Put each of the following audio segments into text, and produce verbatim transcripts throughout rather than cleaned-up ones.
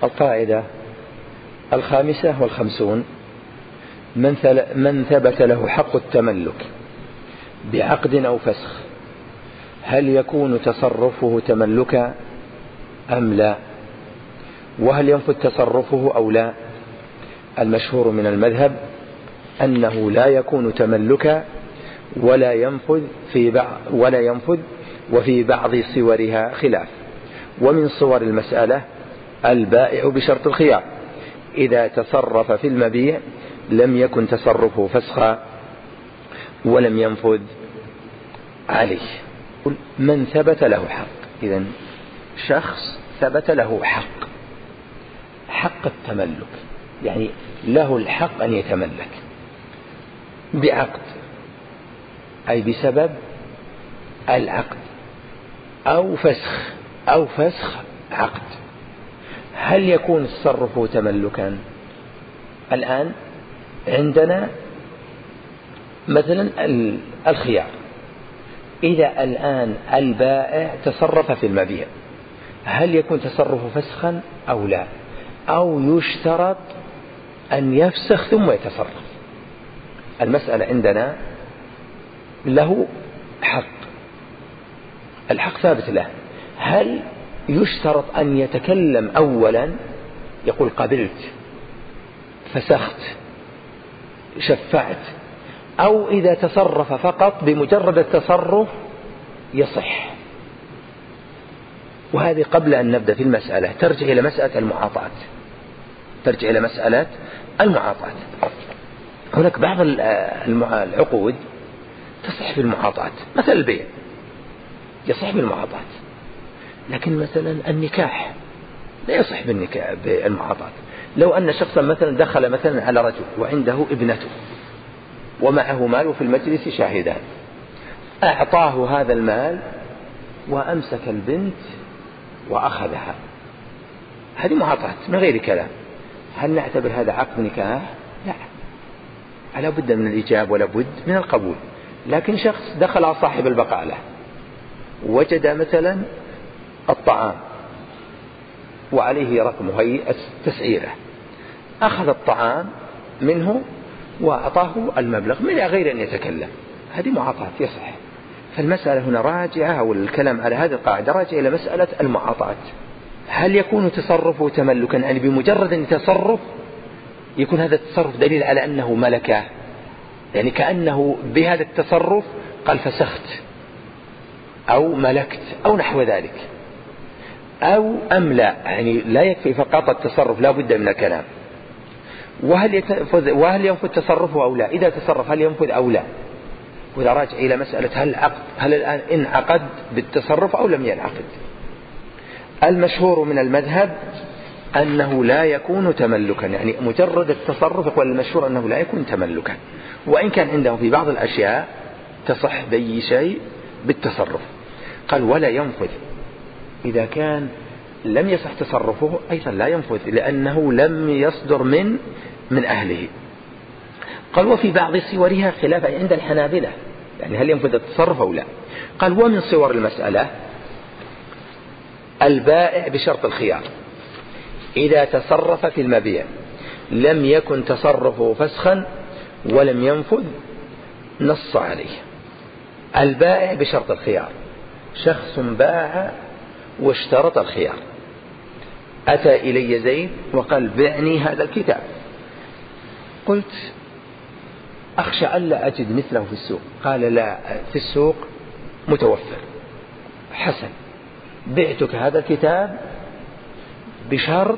القاعدة الخامسة والخمسون: من, من ثبت له حق التملك بعقد أو فسخ هل يكون تصرفه تملكا أم لا؟ وهل ينفذ تصرفه أو لا؟ المشهور من المذهب أنه لا يكون تملكا ولا ينفذ في بعض ولا ينفذ وفي بعض صورها خلاف. ومن صور المسألة البائع بشرط الخيار: إذا تصرف في المبيع لم يكن تصرفه فسخا ولم ينفذ عليه. من ثبت له حق، إذن شخص ثبت له حق حق التملك، يعني له الحق أن يتملك بعقد، أي بسبب العقد، أو فسخ أو فسخ عقد. هل يكون تصرفه تملكا؟ الآن عندنا مثلا الخيار: إذا الآن البائع تصرف في المبيع هل يكون تصرفه فسخا أو لا؟ أو يشترط أن يفسخ ثم يتصرف؟ المسألة عندنا له حق، الحق ثابت له. هل يشترط أن يتكلم أولا يقول قبلت، فسخت، شفعت، أو إذا تصرف فقط بمجرد التصرف يصح؟ وهذه قبل أن نبدأ في المسألة ترجع إلى مسألة المعاطاة ترجع إلى مسألة المعاطاة. هناك بعض العقود تصح بالمعاطاة، مثل البيع يصح بالمعاطاة، لكن مثلا النكاح لا يصح بالنكاح بالمعاطاة. لو أن شخصا مثلا دخل مثلا على رجل وعنده ابنته ومعه مال في المجلس شاهدان، أعطاه هذا المال وأمسك البنت وأخذها، هذه معاطاة من غير كلام. هل نعتبر هذا عقد نكاح؟ لا، لا بد من الإجاب ولا بد من القبول. لكن شخص دخل على صاحب البقالة وجد مثلا الطعام وعليه رقم هيئة تسعيره، أخذ الطعام منه وأعطاه المبلغ من غير أن يتكلم، هذه معاطاة يصح. فالمسألة هنا راجعة، أو الكلام على هذه القاعدة راجع إلى مسألة المعاطاة. هل يكون تصرفه تملكا؟ يعني بمجرد أن يتصرف يكون هذا التصرف دليل على أنه ملكه، يعني كأنه بهذا التصرف قال فسخت أو ملكت أو نحو ذلك، أو أم لا؟ يعني لا يكفي فقط التصرف، لا بد من الكلام. وهل ينفذ وهل ينفذ تصرفه أو لا؟ إذا تصرف هل ينفذ أو لا؟ وإذا راجع إلى مسألة هل عقد هل الآن انعقد بالتصرف أو لم ينعقد؟ المشهور من المذهب أنه لا يكون تملكا، يعني مجرد التصرف يقول المشهور أنه لا يكون تملكا، وإن كان عنده في بعض الأشياء تصح بأي شيء بالتصرف. قال ولا ينفذ، إذا كان لم يصح تصرفه أيضا لا ينفذ لأنه لم يصدر من من أهله. قال وفي بعض صورها خلاف عند الحنابلة، يعني هل ينفذ التصرف أو لا؟ قال ومن صور المسألة البائع بشرط الخيار: إذا تصرف في المبيع لم يكن تصرفه فسخا ولم ينفذ نص عليه. البائع بشرط الخيار: شخص باع واشترط الخيار، أتى إلي زيد وقال بعني هذا الكتاب، قلت أخشى ألا أجد مثله في السوق، قال لا في السوق متوفر، حسن، بعتك هذا الكتاب بشرط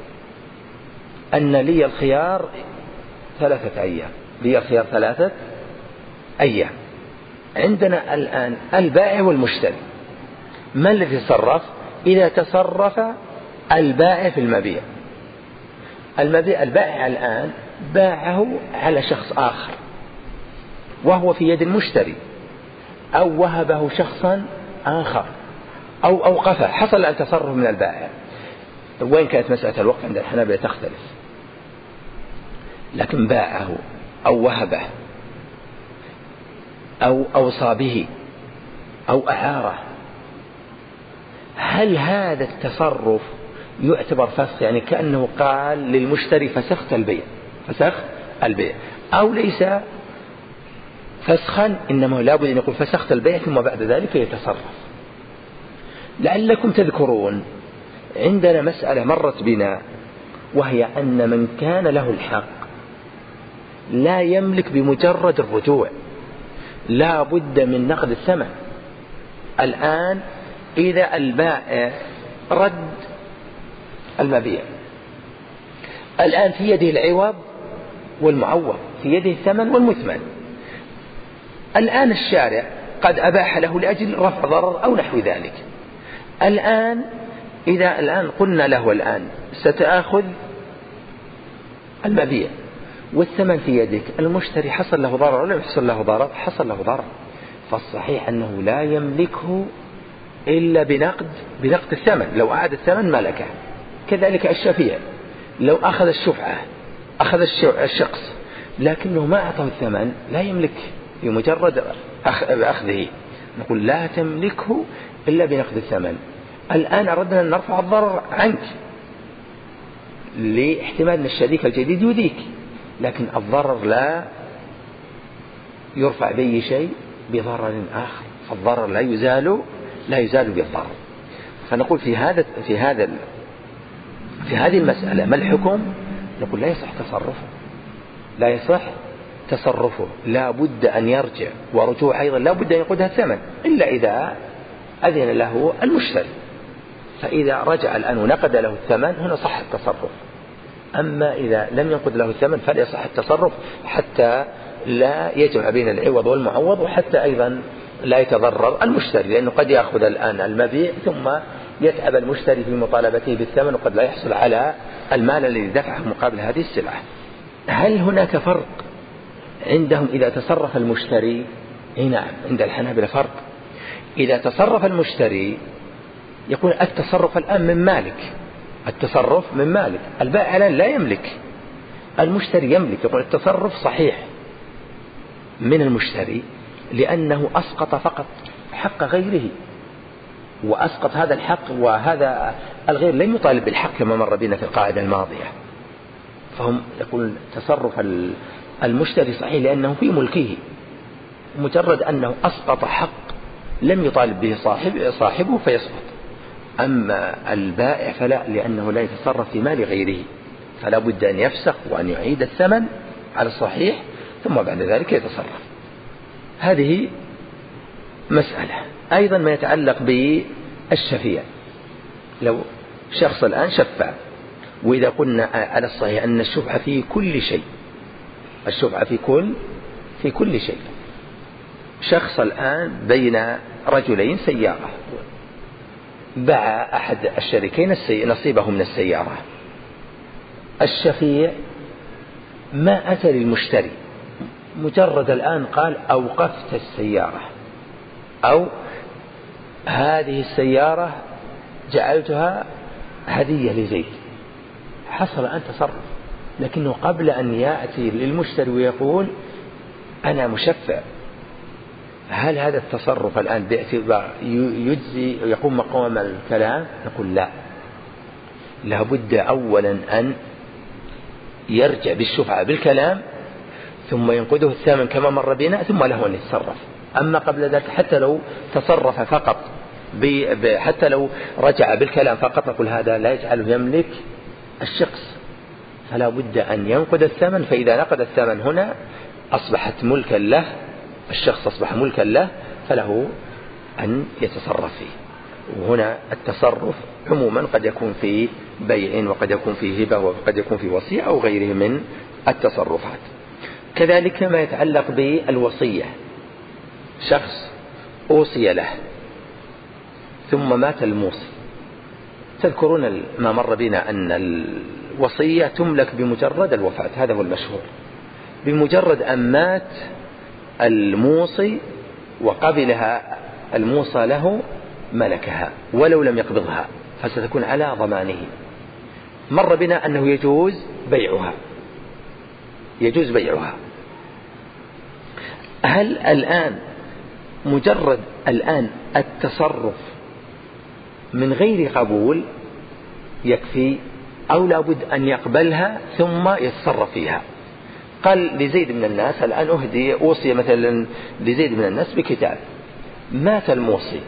أن لي الخيار ثلاثة أيام، لي الخيار ثلاثة أيام. عندنا الآن البائع والمشتري، ما الذي تصرف؟ إذا تصرف البائع في المبيع، المبيع البائع الآن باعه على شخص آخر وهو في يد المشتري، أو وهبه شخصا آخر، أو أوقفه، حصل الآن تصرف من البائع. وين كانت مسألة الوقف عند الحنابلة تختلف، لكن باعه أو وهبه أو أوصى به أو أعاره، هل هذا التصرف يعتبر فسخ، يعني كأنه قال للمشتري فسخت البيع، فسخ البيع، أو ليس فسخا، إنما لابد أن يقول فسخت البيع ثم بعد ذلك يتصرف. لعلكم تذكرون عندنا مسألة مرت بنا، وهي أن من كان له الحق لا يملك بمجرد الرجوع، لا بد من نقد الثمن. الآن إذا البائع رد المبيع، الآن في يده العوض والمعوض، في يده الثمن والمثمن. الآن الشارع قد أباح له لأجل رفع ضرر أو نحو ذلك. الآن إذا الآن قلنا له الآن ستأخذ المبيع والثمن في يدك، المشتري حصل له ضرر ولا يحصل له ضرر؟ حصل له ضرر. فالصحيح أنه لا يملكه إلا بنقد بنقد الثمن. لو أعاد الثمن ملكه. كذلك الشفيع لو أخذ الشفعة، أخذ الشخص لكنه ما أعطاه الثمن، لا يملك بمجرد أخذه. نقول لا تملكه إلا بنقد الثمن. الآن أردنا أن نرفع الضرر عنك لاحتمال أن الشريك الجديد يذيك، لكن الضرر لا يرفع بأي شيء بضرر آخر، فالضرر لا يزال لا يزال بالضرر. فنقول في هذا في هذا في هذه المسألة ما الحكم؟ نقول لا يصح تصرفه، لا يصح تصرفه، لا بد أن يرجع، ورجوع أيضا لا بد أن يقودها الثمن إلا إذا أذن له المشتري. فإذا رجع الآن ونقد له الثمن هنا صح التصرف. أما إذا لم ينقد له الثمن فلا يصح التصرف، حتى لا يجمع بين العوض والمعوض، وحتى أيضا لا يتضرر المشتري، لأنه قد يأخذ الآن المبيع ثم يتعب المشتري في مطالبته بالثمن، وقد لا يحصل على المال الذي دفعه مقابل هذه السلعة. هل هناك فرق عندهم إذا تصرف المشتري؟ نعم، عند الحنابلة فرق. إذا تصرف المشتري يقول التصرف الآن من مالك، التصرف من مالك، البائع الآن لا يملك، المشتري يملك. يقول التصرف صحيح من المشتري لأنه أسقط فقط حق غيره، وأسقط هذا الحق، وهذا الغير لم يطالب بالحق كما مر بنا في القاعدة الماضية. فهم يقول تصرف المشتري صحيح لأنه في ملكه، مجرد أنه أسقط حق لم يطالب به صاحب صاحبه فيسقط. أما البائع فلا، لأنه لا يتصرف في مال غيره، فلا بد أن يفسخ وأن يعيد الثمن على الصحيح ثم بعد ذلك يتصرف. هذه مسألة. أيضا ما يتعلق بالشفيع، لو شخص الآن شفع، وإذا قلنا على الصحيح أن الشفعة في كل شيء، الشفعة في كل في كل شيء. شخص الآن بين رجلين سيارة، باع أحد الشريكين نصيبه من السيارة، الشفيع ما أتى للمشتري، مجرد الآن قال أوقفت السيارة، أو هذه السيارة جعلتها هدية لزيد، حصل الآن تصرف. لكنه قبل أن يأتي للمشتري ويقول أنا مشفع، هل هذا التصرف الآن باعتبار يجزي يقوم مقام الكلام؟ نقول لا، لابد أولا أن يرجع بالشفعة بالكلام ثم ينقذه الثمن كما مر بنا، ثم له أن يتصرف. أما قبل ذلك حتى لو تصرف فقط، حتى لو رجع بالكلام فقط، نقول هذا لا يجعله يملك الشخص، فلا بد أن ينقذ الثمن. فإذا نقد الثمن هنا أصبحت ملكا له، الشخص أصبح ملكا له، فله أن يتصرف فيه. وهنا التصرف عموما قد يكون في بيع، وقد يكون في هبة، وقد يكون في وصية أو غيره من التصرفات. كذلك ما يتعلق بالوصية، شخص أوصي له ثم مات الموصي. تذكرون ما مر بنا أن الوصية تملك بمجرد الوفاة، هذا هو المشهور. بمجرد أن مات الموصي وقبلها الموصى له ملكها ولو لم يقبضها، فستكون على ضمانه. مر بنا أنه يجوز بيعها، يجوز بيعها. هل الآن مجرد الآن التصرف من غير قبول يكفي أو لابد أن يقبلها ثم يتصرف فيها. قال لزيد من الناس الآن أهدي أوصي مثلا لزيد من الناس بكتاب، مات الموصي،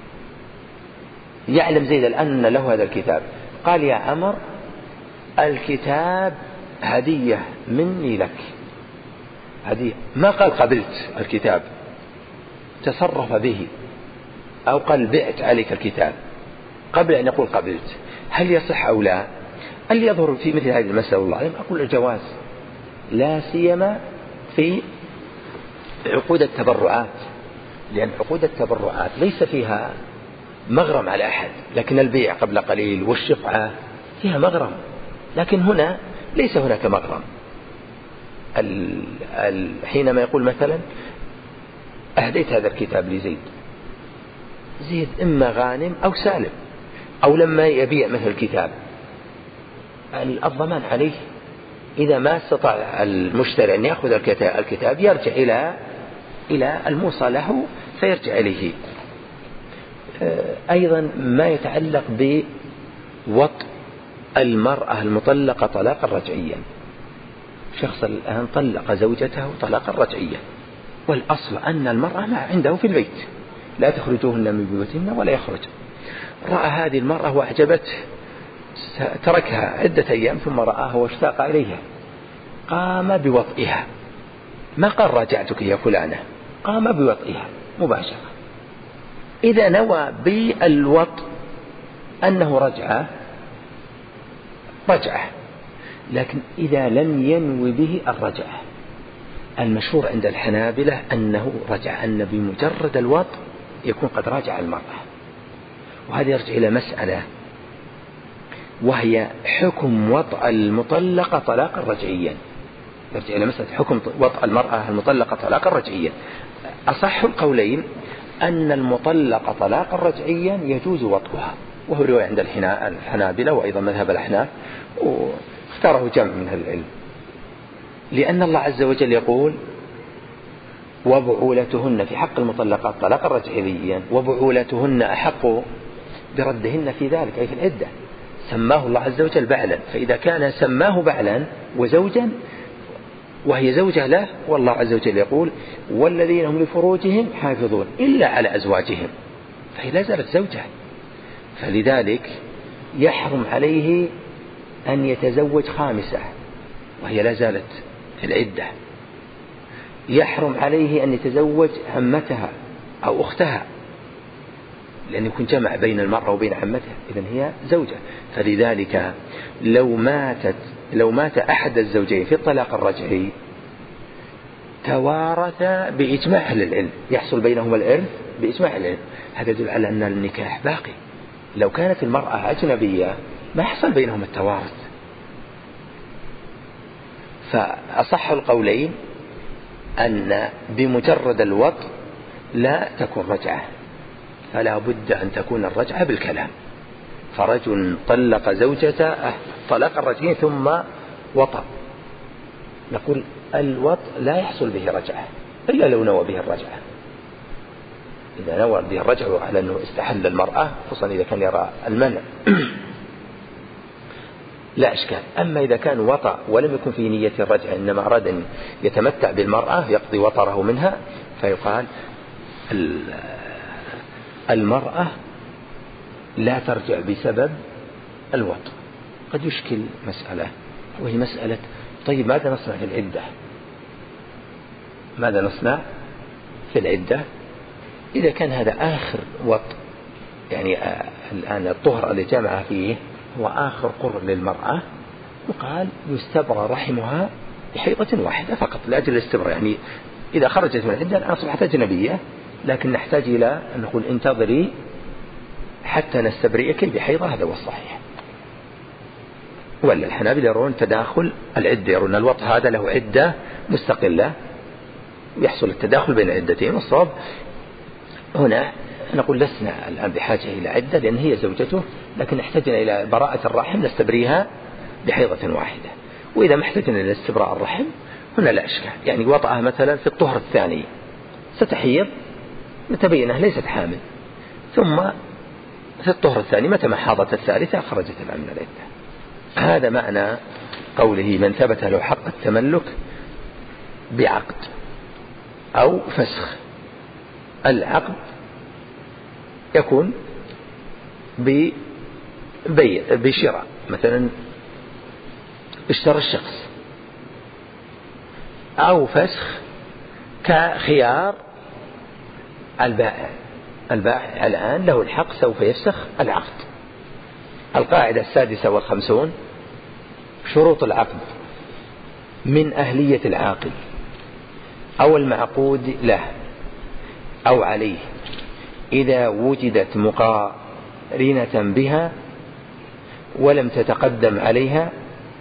يعلم زيد الآن له هذا الكتاب، قال يا عمر الكتاب هدية مني لك، هدية، ما قال قبلت الكتاب، تصرف به، أو قال بعت عليك الكتاب قبل أن يقول قبلت. هل يصح أو لا؟ اللي يظهر في مثل هذه المسألة الله أعلم أقول الجواز، لا سيما في عقود التبرعات، لأن عقود التبرعات ليس فيها مغرم على أحد، لكن البيع قبل قليل والشفعة فيها مغرم، لكن هنا ليس هناك مغرم. حينما يقول مثلا أهديت هذا الكتاب لزيد، زيد إما غانم أو سالم، أو لما يبيع مثل الكتاب الضمان عليه، إذا ما استطاع المشتري أن يأخذ الكتاب يرجع إلى إلى الموصى له فيرجع إليه. أيضا ما يتعلق بوطء المرأة المطلقة طلاقا رجعيا، شخص الآن طلق زوجته طلاقا رجعيا، والأصل أن المرأة ما عنده في البيت، لا تخرجوهن من بيوتهن ولا يخرج. رأى هذه المرأة وأعجبته، تركها عدة أيام ثم رآها واشتاق إليها، قام بوطئها، ما قال راجعتك يا فلانة، قام بوطئها مباشرة. إذا نوى بالوطء أنه رجعه رجعه، لكن إذا لم ينوي به الرجعة، المشهور عند الحنابلة أنه رجع، أن بمجرد الوطء يكون قد راجع المرأة. وهذا يرجع إلى مسألة وهي حكم وطأ المطلقة طلاقا رجعيا، يرجع إلى مسألة حكم وطأ المرأة المطلقة طلاقا رجعيا. أصح القولين أن المطلقة طلاقا رجعيا يجوز وطئها، وهو رواية عند الحنابلة وأيضا مذهب الأحناف، واختاره جمع من أهل العلم، لأن الله عز وجل يقول وبعولتهن في حق المطلقات طلاقا رجعيا، وبعولتهن أحق بردهن في ذلك أي في العدة، سماه الله عز وجل بعلا، فإذا كان سماه بعلا وزوجا وهي زوجة له، والله عز وجل يقول والذين هم لفروجهم حافظون إلا على أزواجهم، فهي لا زالت زوجة، فلذلك يحرم عليه أن يتزوج خامسة وهي لا زالت في العدة، يحرم عليه أن يتزوج عمتها أو أختها، لأن يكون جمع بين المرأة وبين عمتها، إذن هي زوجة. فلذلك لو ماتت لو مات أحد الزوجين في الطلاق الرجعي توارث بإجماع أهل العلم، يحصل بينهما الإرث بإجماع العلم، هذا يدل على أن النكاح باقي. لو كانت المرأة أجنبية ما يحصل بينهم التوارث. فأصح القولين أن بمجرد الوطء لا تكون رجعة، فلا بد أن تكون الرجعة بالكلام. فرجل طلق زوجته طلاق الرجعي ثم وطأ، نقول الوطء لا يحصل به رجعة إلا لو نوى به الرجعة. إذا نوى به الرجعة على أنه استحل المرأة، خصوصا إذا كان يرى المنع لا إشكال. أما إذا كان وطأ ولم يكن في نية الرجعة، إنما أراد أن يتمتع بالمرأة يقضي وطره منها، فيقال المرأة لا ترجع بسبب الوطء. قد يشكل مسألة، وهي مسألة طيب ماذا نصنع في العدة؟ ماذا نصنع في العدة إذا كان هذا آخر وطء، يعني الآن الطهر اللي جمع فيه هو آخر قر للمرأة، وقال يستبرى رحمها بحيضة واحدة فقط لأجل الاستبراء، يعني إذا خرجت من العدة الآن أصبحت أجنبية، لكن نحتاج إلى أن نقول انتظري حتى نستبرئك بحيضة، هذا هو الصحيح. ولا الحنابلة يرون تداخل العدة، يرون الوطء هذا له عدة مستقلة ويحصل التداخل بين العدتين، والصواب هنا نقول لسنا الآن بحاجة إلى عدة لأن هي زوجته، لكن احتاجنا إلى براءة الرحم نستبريها بحيضة واحدة. وإذا ما احتاجنا إلى استبراء الرحم هنا لا أشكال، يعني وطأها مثلا في الطهر الثاني ستحيض نتبينها ليست حامل، ثم في الطهر الثاني متى ما حاضت الثالثة خرجت الآن من العدة. هذا معنى قوله من ثبت له حق التملك بعقد أو فسخ. العقد يكون ببيع بشراء، مثلا اشترى الشخص، أو فسخ كخيار البائع. البائع الآن له الحق سوف يفسخ العقد. القاعدة السادسة والخمسون: شروط العقد من أهلية العاقل أو المعقود له أو عليه إذا وجدت مقارنة بها ولم تتقدم عليها،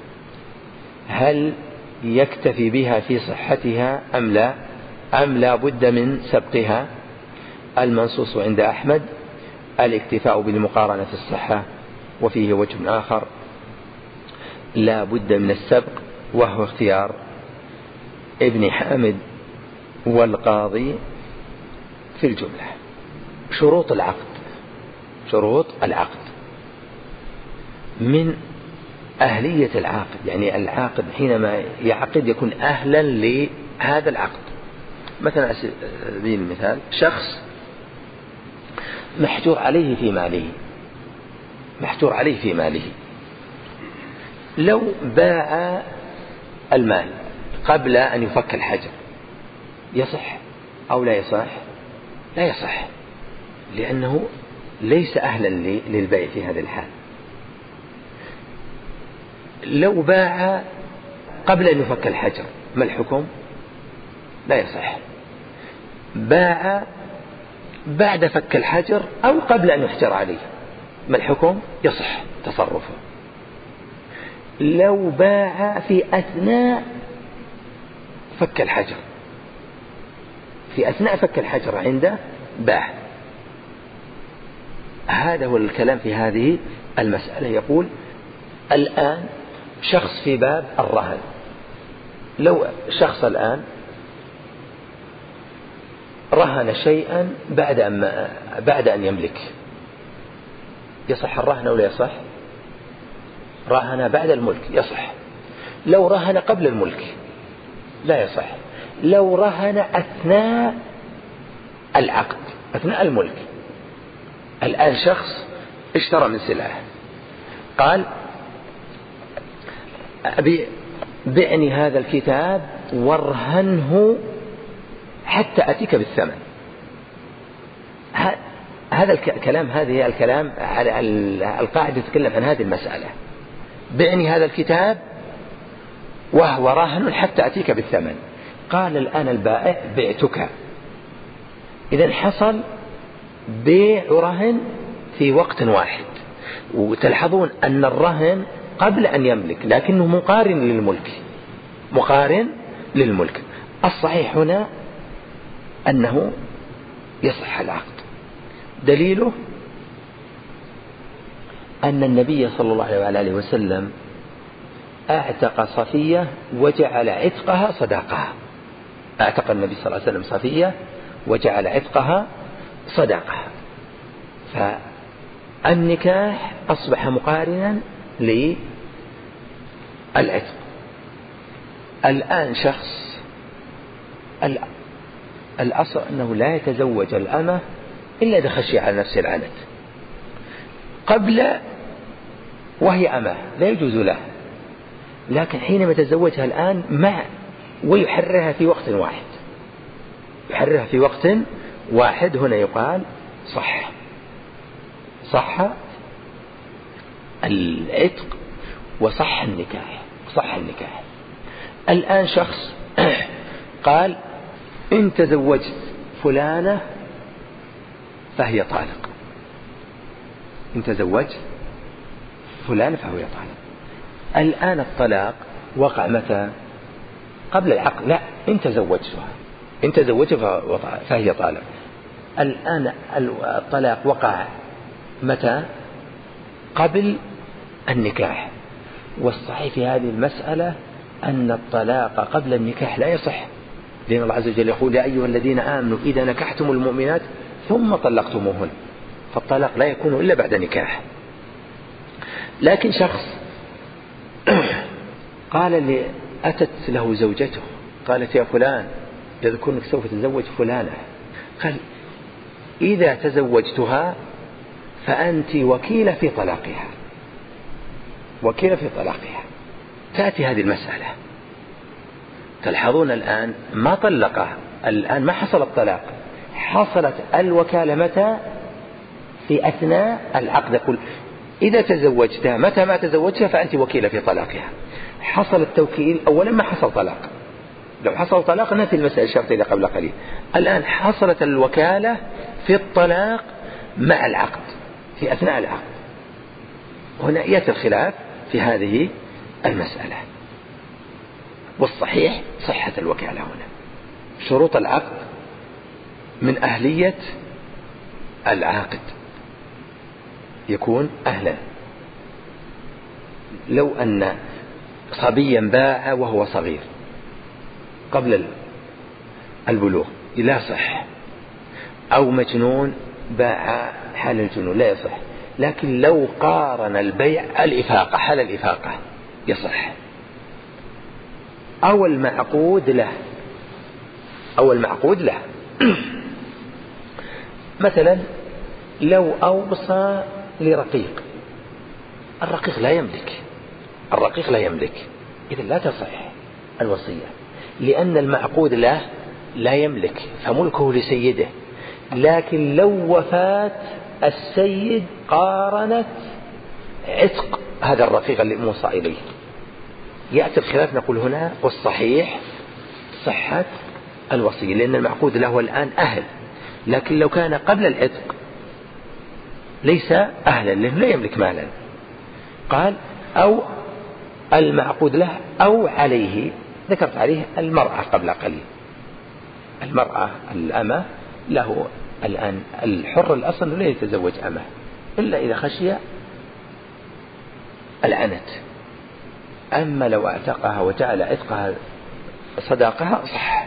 هل يكتفي بها في صحتها أم لا، أم لا بد من سبقها. المنصوص عند أحمد الاكتفاء بالمقارنة في الصحة، وفيه وجه آخر لا بد من السبق، وهو اختيار ابن حامد والقاضي في الجملة. شروط العقد. شروط العقد من أهلية العاقد، يعني العاقد حينما يعقد يكون أهلا لهذا العقد. مثلا على سبيل المثال شخص محجور عليه في ماله، محجور عليه في ماله، لو باع المال قبل أن يفك الحجر يصح أو لا يصح؟ لا يصح، لأنه ليس أهلا للبيع في هذا الحال. لو باع قبل أن يفك الحجر ما الحكم؟ لا يصح. باع بعد فك الحجر أو قبل أن يحجر عليه ما الحكم؟ يصح تصرفه. لو باع في أثناء فك الحجر، في أثناء فك الحجر عنده باع. هذا هو الكلام في هذه المسألة. يقول الآن شخص في باب الرهن، لو شخص الآن رهن شيئا بعد أن بعد أن يملك، يصح الرهن أو لا يصح؟ رهن بعد الملك يصح. لو رهن قبل الملك لا يصح. لو رهن أثناء العقد، أثناء الملك، الآن شخص اشترى من سلعة، قال بعني هذا الكتاب وارهنه حتى أتيك بالثمن. هذا الكلام، هذه الكلام على القاعدة تتكلم عن هذه المسألة. بعني هذا الكتاب وهو راهن حتى أتيك بالثمن. قال الآن البائع بعتك. إذن حصل بيع رهن في وقت واحد. وتلاحظون أن الرهن قبل أن يملك، لكنه مقارن للملك، مقارن للملك. الصحيح هنا أنه يصح العقد. دليله أن النبي صلى الله عليه وسلم اعتق صفية وجعل عتقها صداقها. اعتق النبي صلى الله عليه وسلم صفية وجعل عتقها صداقها. فالنكاح أصبح مقارنا للعتق. الآن شخص الأصل أنه لا يتزوج الأمة إلا إذا خشي على نفسه العنت. قبل وهي أمة لا يجوز له، لكن حينما يتزوجها الآن مع ويحررها في وقت واحد، يحررها في وقت واحد، هنا يقال صح صح العتق وصح النكاح، صح النكاح. الآن شخص قال إن تزوجت فلانة فهي طالق، إن تزوجت فلان فهو طالق. الآن الطلاق وقع متى؟ قبل العقد؟ لا، إن تزوجتها، إن تزوجتها فهي طالق. الآن الطلاق وقع متى؟ قبل النكاح. والصحيح في هذه المسألة أن الطلاق قبل النكاح لا يصح، لأن الله عز وجل يقول يا أيها الذين آمنوا إذا نكحتم المؤمنات ثم طلقتموهن فالطلاق لا يكون إلا بعد نكاح. لكن شخص قال لي أتت له زوجته قالت يا فلان يذكر أنك سوف تتزوج فلانة، قال إذا تزوجتها فأنت وكيلة في طلاقها، وكيلة في طلاقها. تأتي هذه المسألة، تلحظون الآن ما طلقها، الآن ما حصل الطلاق، حصلت الوكالة متى؟ في أثناء العقد. يقول إذا تزوجتها، متى ما تزوجتها فأنت وكيلة في طلاقها. حصل التوكيل أولا، ما حصل طلاق. لو حصل طلاق نأتي المسألة الشرطية قبل قليل. الآن حصلت الوكالة في الطلاق مع العقد، في أثناء العقد. هنا يأتي الخلاف في هذه المسألة، والصحيح صحة الوكالة. هنا شروط العقد من أهلية العاقد، يكون أهلا. لو أن صبيا باع وهو صغير قبل البلوغ لا صح، أو مجنون باع حال الجنون لا يصح. لكن لو قارن البيع الإفاقة، حال الإفاقة يصح، أو المعقود له، أو المعقود له. مثلا لو أوصى لرقيق، الرقيق لا يملك، الرقيق لا يملك، إذن لا تصح الوصية، لأن المعقود له لا يملك فملكه لسيده. لكن لو وفاة السيد قارنت عتق هذا الرقيق اللي موصى إليه، يأتي الخلاف. نقول هنا والصحيح صحة الوصية، لأن المعقود له الآن أهل. لكن لو كان قبل العتق ليس أهلا، لأنه لا يملك مالا. قال أو المعقود له أو عليه، ذكرت عليه المرأة قبل قليل. المرأة الأمة له الآن، الحر الأصل لا يتزوج أمه إلا إذا خشي العنت. أما لو اعتقها وجعل عتقها صداقها صح.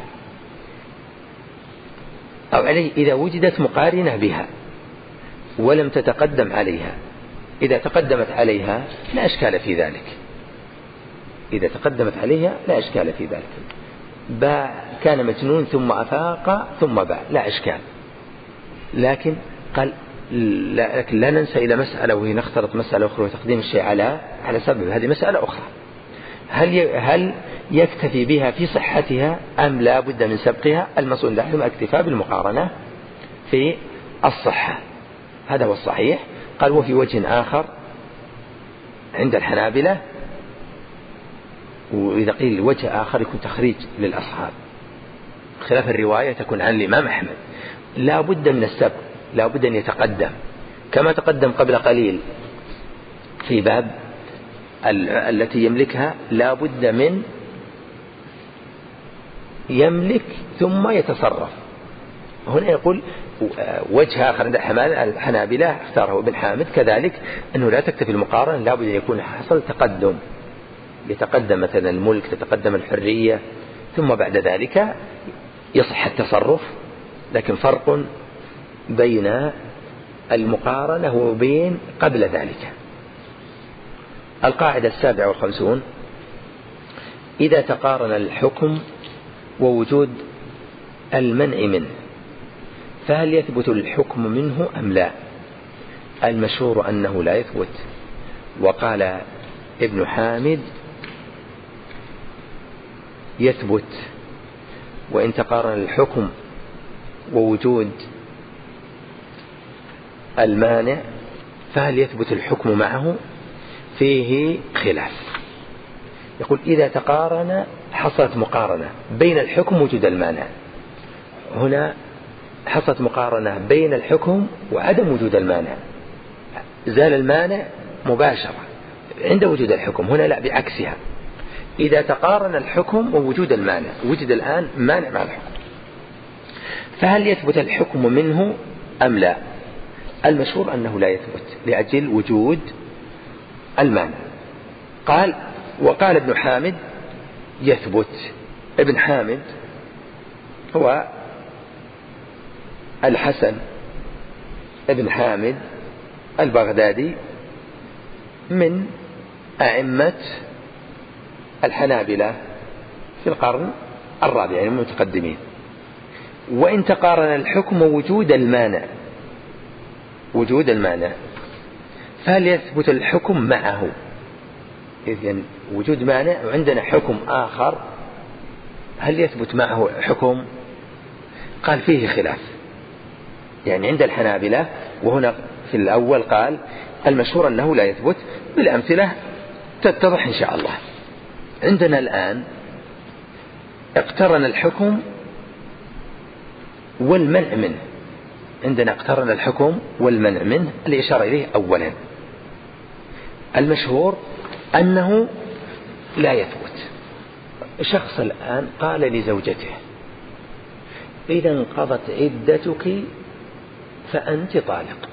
أو عليه إذا وجدت مقارنة بها ولم تتقدم عليها. إذا تقدمت عليها لا أشكال في ذلك، إذا تقدمت عليها لا أشكال في ذلك. باع، كان مجنون ثم أفاق ثم باع، لا أشكال. لكن قال لا, لكن لا ننسى إلى مسألة، وهي نختلط مسألة أخرى وتقديم الشيء على على سبب. هذه مسألة أخرى، هل هل يكتفي بها في صحتها أم لا بد من سبقها؟ المسؤول عنه اكتفاء بالمقارنة في الصحة، هذا هو الصحيح. قال وفي وجه آخر عند الحنابلة، وإذا قيل وجه آخر يكون تخريج للأصحاب، خلاف الرواية تكون عن الإمام أحمد. لا بد من السبق، لا بد أن يتقدم كما تقدم قبل قليل في باب التي يملكها، لا بد من يملك ثم يتصرف. هنا يقول وجه آخر عند الحنابلة اختاره ابن حامد كذلك، أنه لا تكتفي المقارنة، لا بد أن يكون حصل تقدم، يتقدم مثلا الملك، تتقدم الحرية، ثم بعد ذلك يصح التصرف. لكن فرق بين المقارنة وبين قبل ذلك. القاعدة السابعة والخمسون: إذا تقارن الحكم ووجود المنع منه فهل يثبت الحكم منه أم لا؟ المشهور أنه لا يثبت، وقال ابن حامد يثبت. وإن تقارن الحكم ووجود المانع فهل يثبت الحكم معه؟ فيه خلاف. يقول إذا تقارن، حصلت مقارنة بين الحكم ووجود المانع. هنا حصلت مقارنة بين الحكم وعدم وجود المانع، زال المانع مباشرة عند وجود الحكم. هنا لا، بعكسها، إذا تقارن الحكم ووجود المانع، وجد الآن مانع مع الحكم، فهل يثبت الحكم منه أم لا؟ المشهور أنه لا يثبت لأجل وجود المانع. قال وقال ابن حامد يثبت. ابن حامد هو الحسن ابن حامد البغدادي من أئمة الحنابلة في القرن الرابع، يعني المتقدمين. وإن تقارن الحكم وجود المانع وجود المانع فهل يثبت الحكم معه؟ إذن وجود مانع وعندنا حكم آخر، هل يثبت معه حكم؟ قال فيه خلاف، يعني عند الحنابلة. وهنا في الأول قال المشهور أنه لا يثبت، بالأمثلة تتضح إن شاء الله. عندنا الآن اقترن الحكم والمنع منه، عندنا اقترن الحكم والمنع منه الإشارة إليه أولا. المشهور أنه لا يثبت. شخص الآن قال لزوجته إذا انقضت عدتك فأنت طالق.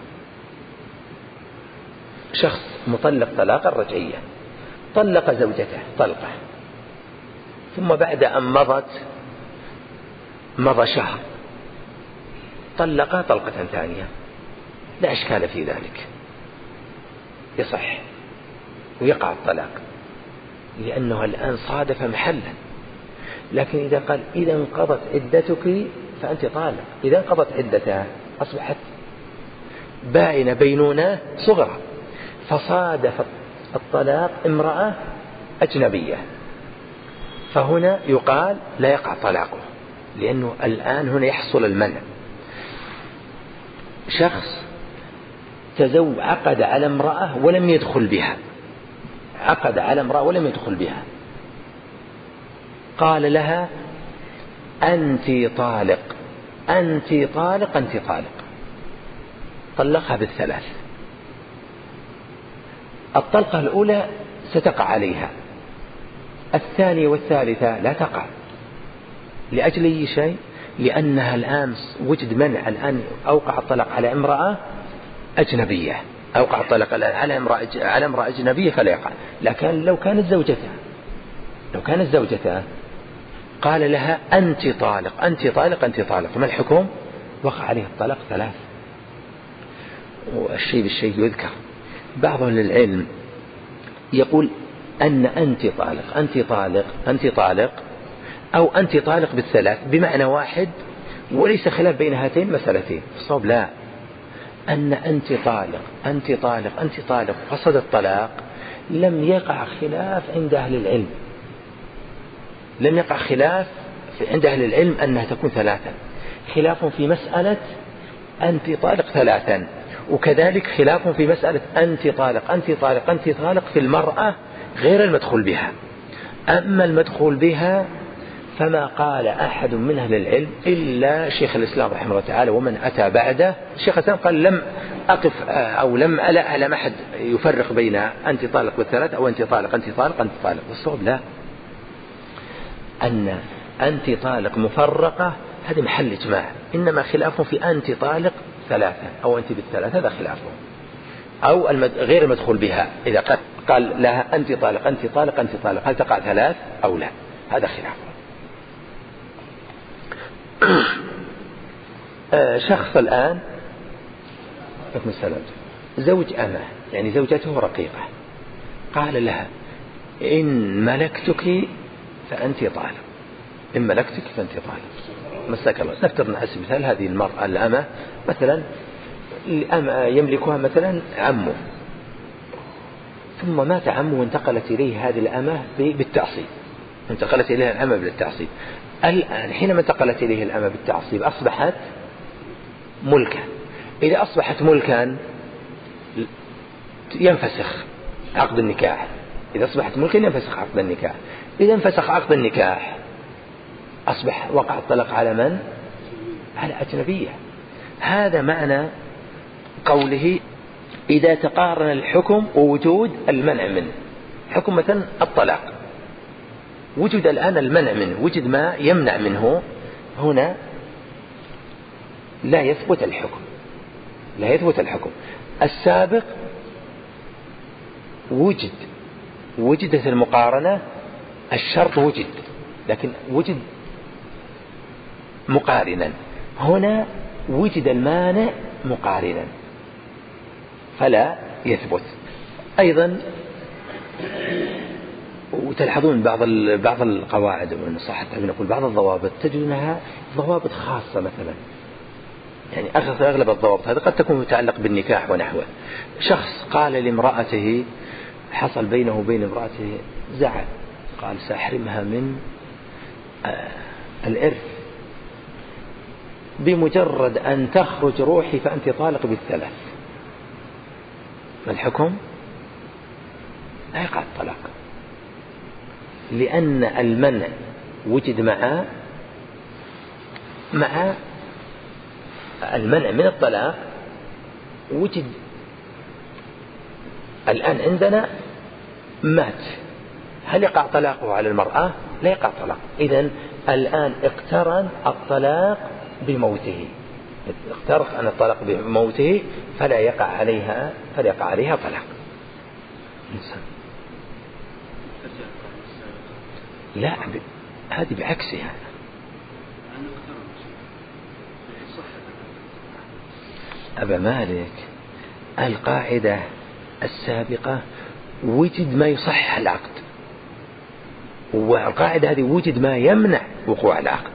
شخص مطلق طلاقا رجعيا طلق زوجته طلقة، ثم بعد أن مضت مضى شهر طلقها طلقة ثانية، لا إشكال في ذلك، يصح ويقع الطلاق لأنه الآن صادف محلا. لكن إذا قال إذا انقضت عدتك فأنت طالق، إذا انقضت عدتها أصبحت باينة بينونة صغرى، فصادف الطلاق امرأة أجنبية، فهنا يقال لا يقع طلاقه، لأنه الآن هنا يحصل المنع. شخص تزوج عقد على امرأة ولم يدخل بها، عقد على امرأة ولم يدخل بها، قال لها أنت طالق أنت طالق أنت طالق، طلقها بالثلاث. الطلقة الأولى ستقع عليها، الثانية والثالثة لا تقع. لأجل أي شيء؟ لأنها الآن وجد منع، الآن أوقع الطلاق على امرأة أجنبية، أوقع الطلاق على امرأة على امرأة أجنبية فلا يقع. لكن لو كانت زوجتها لو كانت زوجتها قال لها أنت طالق أنت طالق أنت طالق، ما الحكم؟ وقع عليه الطلاق ثلاث. والشيء بالشيء يذكر. بعض أهل العلم يقول أن أنت طالق أنت طالق أنت طالق أو أنت طالق بالثلاث بمعنى واحد، وليس خلاف بين هاتين مسألتين. الصواب لا، أن أنت طالق أنت طالق أنت طالق قصد الطلاق، لم يقع خلاف عند أهل العلم لم يقع خلاف عند أهل العلم أنها تكون ثلاثا. خلاف في مسألة أنت طالق ثلاثا، وكذلك خلاف في مسألة أنت طالق أنت طالق أنت طالق في المرأة غير المدخول بها. أما المدخول بها فما قال أحد من أهل العلم إلا شيخ الإسلام رحمه الله تعالى ومن أتى بعده. شيخ الإسلام قال لم أقف أو لم ألا أعلم أحد يفرق بين أنت طالق بالثلاث أو أنت طالق أنت طالق أنت طالق. والصواب لا، أن أنت طالق مفرقة هذا محل إجماع، إنما خلافه في أنت طالق ثلاثة أو أنت بالثلاثة هذا خلافه، أو غير المدخول بها إذا قال لها أنت طالق أنت طالق أنت طالق هل تقع ثلاث أو لا، هذا خلافه. شخص الآن زوج أمه، يعني زوجته رقيقة، قال لها إن ملكتك فأنت طالق إن ملكتك فأنت طالق. مسك الله، نفترض نحسب مثال هذه المرأة الأمة مثلا يملكها مثلا عمه، ثم مات عمه وانتقلت إليه هذه الأمة بالتعصيب انتقلت إليه الأمة بالتعصيب. الآن حينما انتقلت إليه الأمة بالتعصيب أصبحت ملكا. إذا أصبحت ملكا ينفسخ عقد النكاح إذا أصبحت ملكا ينفسخ عقد النكاح إذا انفسخ عقد النكاح أصبح وقع الطلاق على من؟ على أجنبية. هذا معنى قوله إذا تقارن الحكم ووجود المنع منه. حكم مثلا الطلاق، وجد الآن المنع منه، وجد ما يمنع منه، هنا لا يثبت الحكم لا يثبت الحكم السابق. وجد وجدت المقارنة، الشرط وجد لكن وجد مقارنا، هنا وجد المانع مقارنا فلا يثبت. أيضا وتلاحظون بعض بعض القواعد وإن صح نقول بعض الضوابط تجدونها ضوابط خاصة، مثلا يعني أغلب الضوابط هذه قد تكون متعلق بالنكاح ونحوه. شخص قال لامرأته، حصل بينه وبين امرأته زعل، قال سأحرمها من آه الإرث بمجرد أن تخرج روحي فأنت طالق بالثلاث. ما الحكم؟ لا يقع الطلاق، لأن المنع وجد مع مع المنع من الطلاق وجد. الآن عندنا مات، هل يقع طلاقه على المرأة؟ لا يقع طلاق. إذن الآن اقترن الطلاق بموته، اقترن أن الطلاق بموته فلا يقع عليها فلا يقع عليها طلاق. لا ب... هذه بعكسها. أبا مالك القاعدة السابقة وجد ما يصحح العقد، والقاعدة هذه وجد ما يمنع وقوع العقد.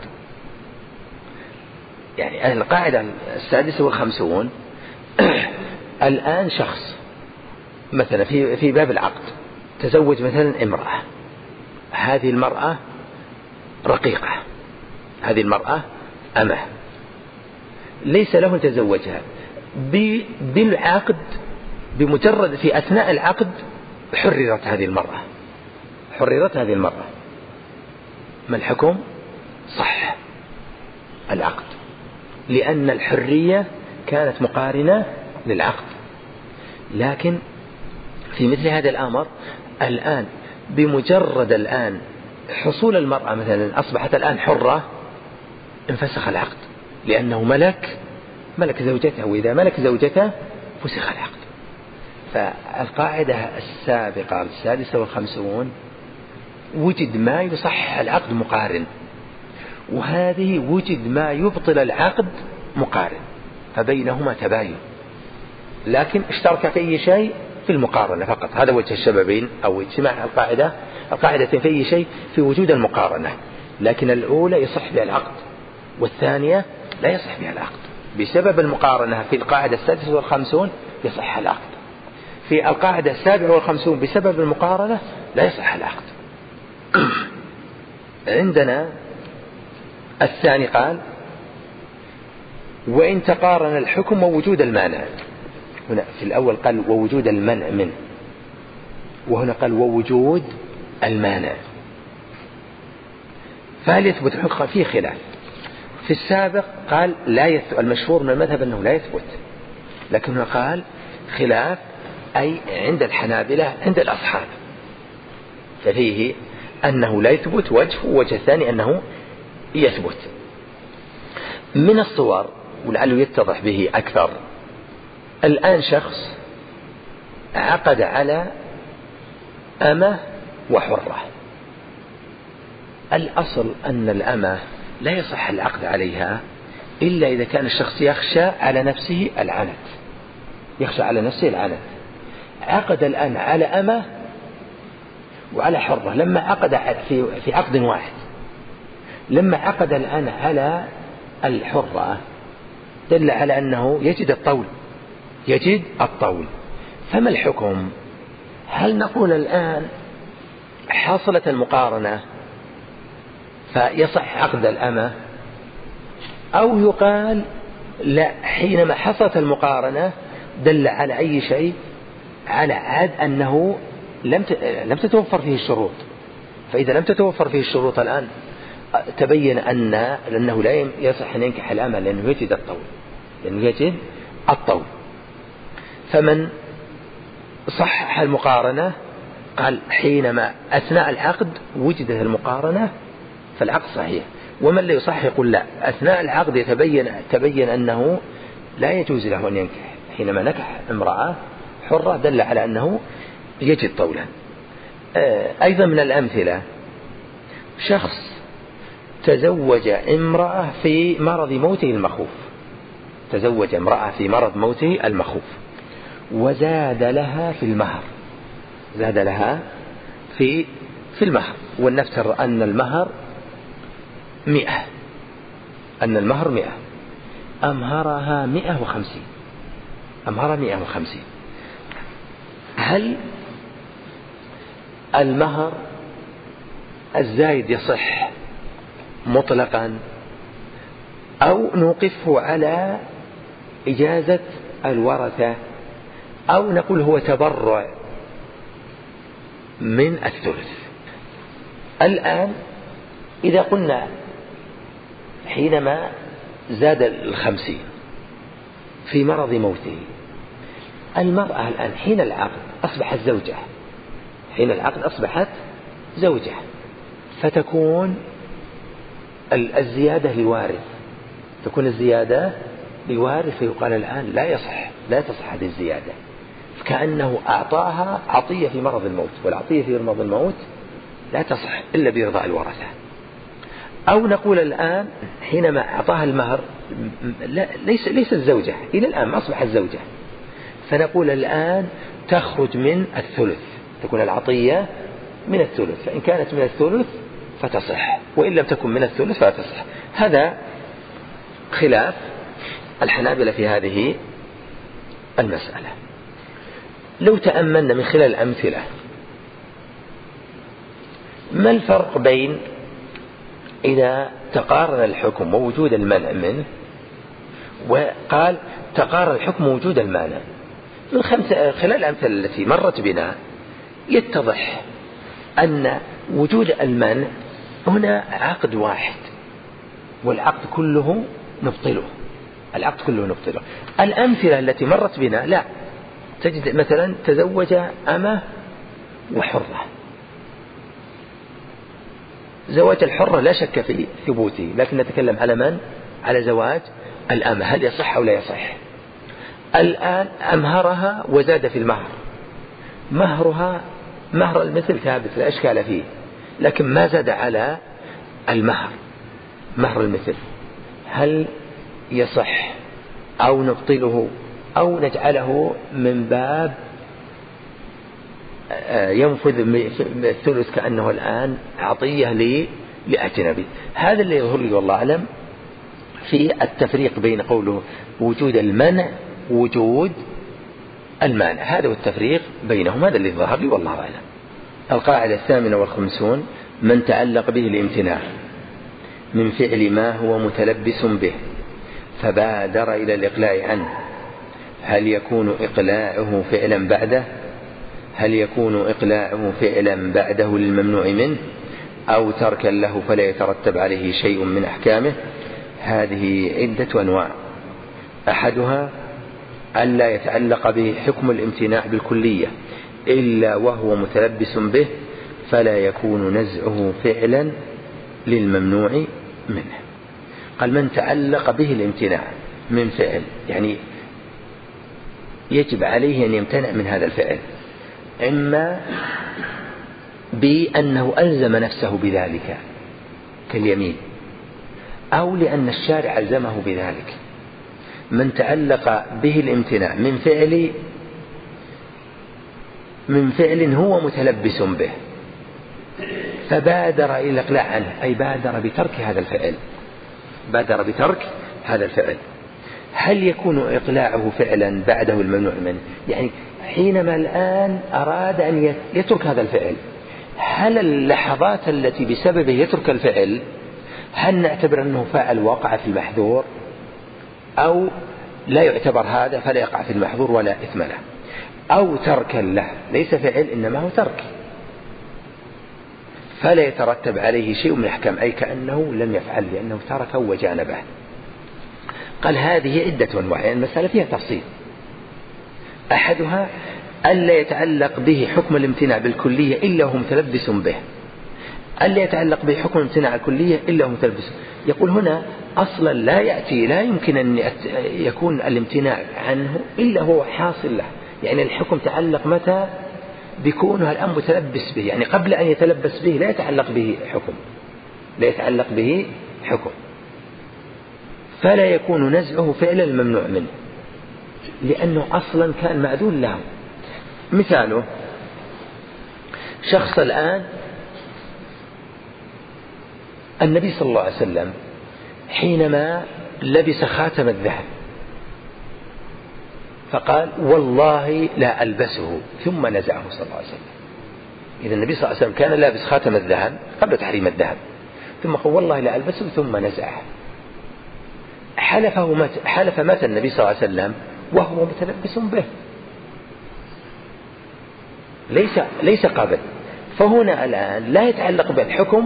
يعني القاعدة السادسة والخمسون الآن شخص مثلا في في باب العقد تزوج مثلا امرأة، هذه المرأة رقيقة، هذه المرأة أمه، ليس له أن يتزوجها بالعقد، بمجرد في أثناء العقد حررت هذه المرأة، حررت هذه المرأة. ما الحكم؟ صح العقد، لأن الحرية كانت مقارنة للعقد. لكن في مثل هذا الأمر الآن بمجرد الآن حصول المرأة مثلا أصبحت الآن حرة، انفسخ العقد، لأنه ملك ملك زوجته، وإذا ملك زوجته فسخ العقد. فالقاعدة السابقة السادسة والخمسون وجد ما يصحح العقد مقارن، وهذه وجد ما يبطل العقد مقارن، فبينهما تباين، لكن اشترك في أي شيء في المقارنة فقط. هذا وجه السببين أو اجتماع القاعدة القاعدة في أي شيء في وجود المقارنة، لكن الأولى يصح بها العقد والثانية لا يصح بها العقد. بسبب المقارنة في القاعدة السادسة والخمسون يصح العقد، في القاعدة السابعة والخمسون بسبب المقارنة لا يصح العقد. عندنا الثاني قال وإن تقارن الحكم ووجود المانع. هنا في الأول قال ووجود المنع منه، وهنا قال ووجود المانع، فهل يثبت الحكم؟ فيه خلاف. في السابق قال لا يثبت، المشهور من المذهب أنه لا يثبت، لكن هنا قال خلاف، أي عند الحنابلة عند الأصحاب، ففيه أنه لا يثبت وجه، ووجه الثاني أنه يثبت. من الصور ولعله يتضح به أكثر، الآن شخص عقد على أمة وحرة، الأصل أن الأمة لا يصح العقد عليها إلا إذا كان الشخص يخشى على نفسه العنت، يخشى على نفسه العنت. عقد الآن على أمة وعلى حرة، لما عقد في في عقد واحد، لما عقد الآن على الحرة دل على أنه يجد الطول، يجد الطول. فما الحكم؟ هل نقول الآن حصلت المقارنة فيصح عقد الأمة، أو يقال لا، حينما حصلت المقارنة دل على أي شيء؟ على عاد أنه لم لم تتوفر فيه الشروط، فإذا لم تتوفر فيه الشروط الآن تبين أن أنه لا يصح أن ينكح الأمة لأنه يجد الطول، لأنه يجد الطول. فمن صحح المقارنة قال حينما أثناء العقد وجدت المقارنة فالعقد صحيح، ومن لا يصحح يقول لا، أثناء العقد يتبين تبين أنه لا يجوز له أن ينكح، حينما نكح امرأة حرة دل على أنه يجد طولا. أيضا من الأمثلة شخص تزوج امرأة في مرض موته المخوف، تزوج امرأة في مرض موته المخوف، وزاد لها في المهر، زاد لها في في المهر، ولنفترض أن المهر مئة، أن المهر مئة، أمهرها مئة وخمسين، أمهرها مئة وخمسين، هل المهر الزايد يصح مطلقا أو نوقفه على إجازة الورثة أو نقول هو تبرع من الثلث؟ الآن إذا قلنا حينما زاد الخمسين في مرض موته، المرأة الآن حين العقد أصبحت زوجة، حين العقد أصبحت زوجة، فتكون الزيادة لوارث، تكون الزيادة لوارث، فيقال الآن لا يصح، لا تصح هذه الزيادة، كأنه أعطاها عطية في مرض الموت، والعطية في مرض الموت لا تصح إلا برضاء الورثة. أو نقول الآن حينما أعطاها المهر ليس ليس الزوجة، إلى الآن ما أصبحت زوجة، فنقول الآن تخرج من الثلث، تكون العطية من الثلث، فإن كانت من الثلث فتصح، وإن لم تكن من الثلث فلا تصح. هذا خلاف الحنابلة في هذه المسألة. لو تأملنا من خلال الأمثلة ما الفرق بين إذا تقارن الحكم ووجود المنع منه، وقال تقارن الحكم ووجود المانع، من خلال الأمثلة التي مرت بنا يتضح أن وجود المنع هنا عقد واحد، والعقد كله نبطله، العقد كله نبطله. الأمثلة التي مرت بنا لا، تجد مثلا تزوج أمة وحرة، زواج الحرة لا شك في ثبوته، لكن نتكلم على من؟ على زواج الأمة، هل يصح أو لا يصح؟ الآن أمهرها وزاد في المهر، مهرها مهر المثل ثابت لا إشكال فيه، لكن ما زاد على المهر مهر المثل، هل يصح أو نبطله أو نجعله من باب ينفذ الثلث كأنه الآن عطية لأجنبي؟ هذا اللي يظهر لي والله أعلم في التفريق بين قوله وجود المنع ووجود المانع، هذا هو التفريق بينهم، هذا اللي ظهر لي والله أعلم. القاعدة الثامنة والخمسون: من تعلق به الامتناع من فعل ما هو متلبس به فبادر إلى الإقلاع عنه، هل يكون إقلاعه فعلا بعده هل يكون إقلاعه فعلا بعده للممنوع منه أو تركا له فلا يترتب عليه شيء من أحكامه؟ هذه عدة أنواع، أحدها ألا يتعلق به حكم الامتناع بالكلية إلا وهو متلبس به فلا يكون نزعه فعلا للممنوع منه. قال من تعلق به الامتناع من فعل، يعني يجب عليه أن يمتنع من هذا الفعل، إما بأنه ألزم نفسه بذلك كاليمين، أو لأن الشارع ألزمه بذلك. من تعلق به الامتناع من فعل من فعل هو متلبس به فبادر إلى الإقلاع عنه، أي بادر بترك هذا الفعل، بادر بترك هذا الفعل، هل يكون إقلاعه فعلا بعده الممنوع منه؟ يعني حينما الآن أراد أن يترك هذا الفعل، هل اللحظات التي بسببه يترك الفعل هل نعتبر أنه فعل وقع في المحذور، أو لا يعتبر هذا فلا يقع في المحظور ولا إثم له، أو تركا له ليس فعل إنما هو ترك فلا يترتب عليه شيء من الأحكام، أي كأنه لم يفعل لأنه تركه وجانبه. قال هذه عدة أنواع، يعني المسألة فيها تفصيل. أحدها ألا يتعلق به حكم الامتناع بالكلية إلا هو متلبس به، ألا يتعلق به حكم الامتناع الكلية إلا هو متلبس. يقول هنا أصلا لا يأتي، لا يمكن أن يكون الامتناع عنه إلا هو حاصل له، يعني الحكم تعلق متى بكونه الآن متلبس به، يعني قبل أن يتلبس به لا يتعلق به حكم، لا يتعلق به حكم، فلا يكون نزعه فعلا الممنوع منه. لأنه أصلا كان مأذون له. مثاله شخص الآن النبي صلى الله عليه وسلم حينما لبس خاتم الذهب فقال والله لا ألبسه ثم نزعه صلى الله عليه وسلم. إذا النبي صلى الله عليه وسلم كان لابس خاتم الذهب قبل تحريم الذهب ثم قال والله لا ألبسه ثم نزعه. حلفه مت حلف متى النبي صلى الله عليه وسلم وهو متلبس به، ليس ليس قبل. فهنا الآن لا يتعلق بالحكم،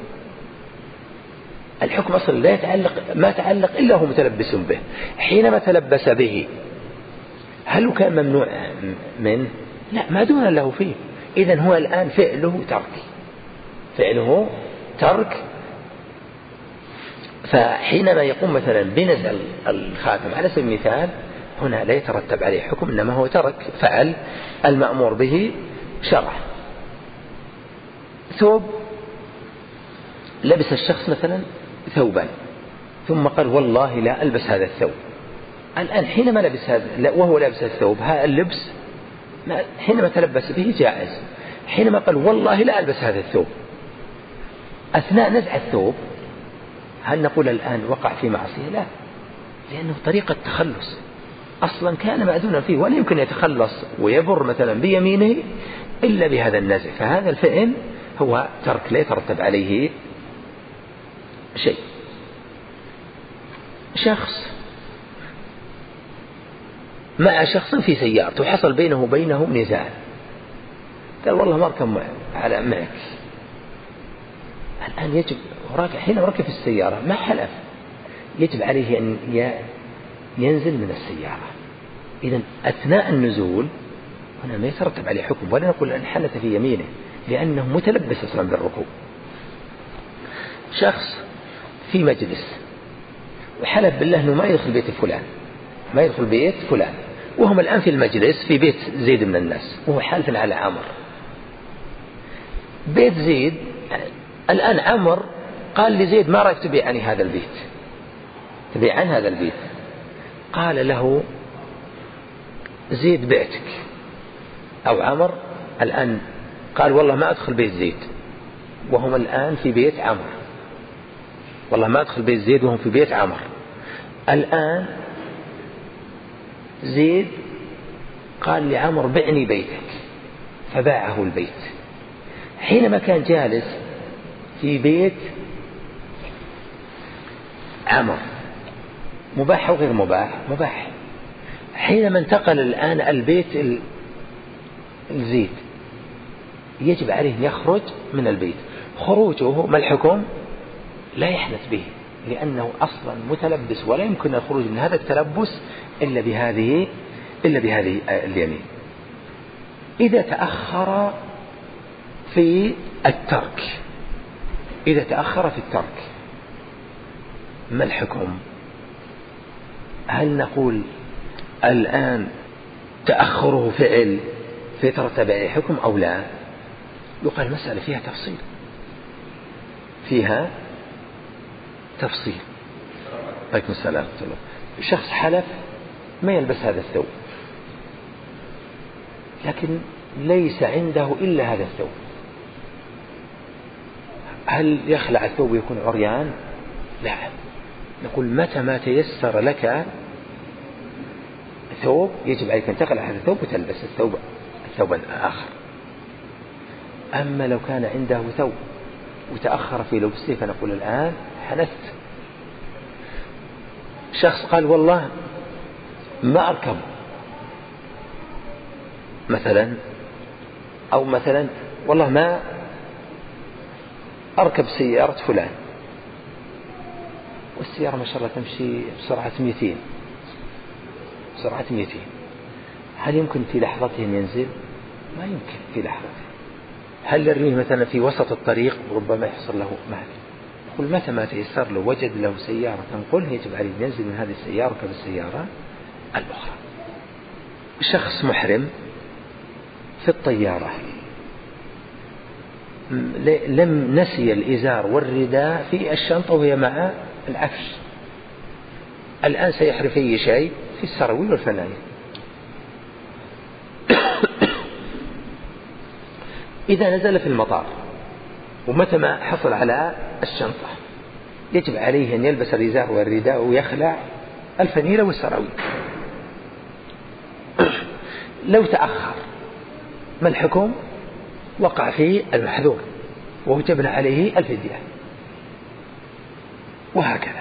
الحكم أصلا لا يتعلق ما تعلق إلا هو متلبس به. حينما تلبس به هل كان ممنوع منه؟ لا، ما دون له فيه. إذن هو الآن فعله ترك، فعله ترك. فحينما يقوم مثلا بنزع الخاتم على سبيل المثال هنا لا يترتب عليه حكم، إنما هو ترك فعل المأمور به شرعا. ثوب لبس الشخص مثلا ثوبا ثم قال والله لا ألبس هذا الثوب. الآن حينما لبس هذا وهو لابس الثوب هذا اللبس حينما تلبس به جائز. حينما قال والله لا ألبس هذا الثوب أثناء نزع الثوب هل نقول الآن وقع في معصية؟ لا، لأنه طريقة تخلص أصلا كان مأذونا فيه ولا يمكن يتخلص ويبر مثلا بيمينه إلا بهذا النزع. فهذا الفعل هو ترك لا يترتب عليه شيء. شخص مع شخص في سيارته حصل بينه وبينه نزاع، قال والله ما أركب على معك. الآن يجب حين ركب في السيارة ما حلف يجب عليه أن ينزل من السيارة. إذن أثناء النزول هنا ما يترتب عليه حكم ولا نقول أن حنث في يمينه لأنه متلبس أصلا بالركوب. شخص في مجلس وحلف بالله أنه ما يدخل بيت فلان، ما يدخل بيت فلان، وهم الآن في المجلس في بيت زيد من الناس وهو حالف على عمر. بيت زيد الآن عمر قال لزيد ما رأيك تبيعني هذا البيت، تبيع عن هذا البيت. قال له زيد بعتك، أو عمر الآن قال والله ما أدخل بيت زيد وهم الآن في بيت عمر، والله ما أدخل بيت زيد وهم في بيت عمر. الآن زيد قال لعمر بعني بيتك فباعه البيت. حينما كان جالس في بيت عمر مباح أو غير مباح؟ مباح. حينما انتقل الآن البيت الزيد يجب عليه أن يخرج من البيت. خروجه ما الحكم؟ لا يحنث به لأنه أصلا متلبس ولا يمكن الخروج من هذا التلبس إلا بهذه إلا بهذه اليمين. إذا تأخر في الترك إذا تأخر في الترك ما الحكم؟ هل نقول الآن تأخره فعل فيترتب عليه حكم أو لا؟ يقال المسألة فيها تفصيل فيها تفصيل. عليكم السلام. شخص حلف ما يلبس هذا الثوب لكن ليس عنده إلا هذا الثوب، هل يخلع الثوب ويكون عريان؟ لا، نقول متى ما تيسر لك ثوب يجب عليك أن تخلع هذا الثوب وتلبس الثوب الثوب الآخر. أما لو كان عنده ثوب وتأخر في لبسه فنقول الآن حنثت. شخص قال والله ما أركب مثلا، أو مثلا والله ما أركب سيارة فلان والسيارة ما شاء الله تمشي بسرعة مئتين بسرعة مئتين، هل يمكن في لحظته أن ينزل؟ ما يمكن في لحظته. هل يرميه مثلا في وسط الطريق ربما يحصل له مهل؟ يقول متى ما تيسر له وجد له سيارة تنقله يجب عليه ينزل من هذه السيارة وكذا السيارة الأخرى. شخص محرم في الطيارة لم نسي الإزار والرداء في الشنطة وهي مع العفش، الآن سيحرف أي شيء في السراويل والفنانين. إذا نزل في المطار ومتى ما حصل على الشنطة يجب عليه أن يلبس الرزاء والرداء ويخلع الفنيلة والسراويل. لو تأخر ما الحكم؟ وقع فيه المحذور ووجبنا عليه الفدية، وهكذا.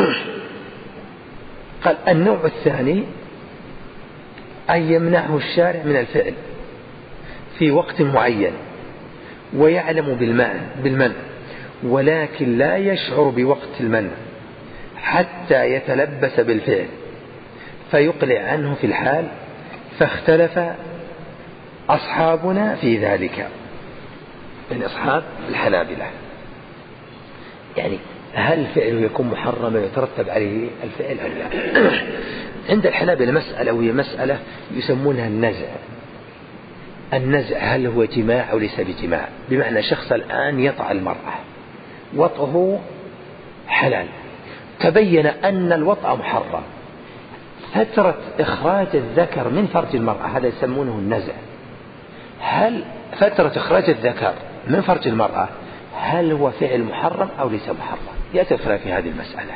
قال النوع الثاني أن يمنعه الشارع من الفعل في وقت معين ويعلم بالمنع ولكن لا يشعر بوقت المنع حتى يتلبس بالفعل فيقلع عنه في الحال، فاختلف أصحابنا في ذلك، من أصحاب الحنابلة. يعني هل الفعل يكون محرما ويترتب عليه الفعل أو لا؟ عند الحنابلة مسألة، وهي مسألة يسمونها النزع. النزع هل هو جماع أو ليس بجماع؟ بمعنى شخص الآن يطع المرأة، وطئه حلال، تبين أن الوطأ محرم، فترة إخراج الذكر من فرج المرأة هذا يسمونه النزع. هل فترة إخراج الذكر من فرج المرأة هل هو فعل محرم أو ليس محرم؟ يأتي في هذه المسألة.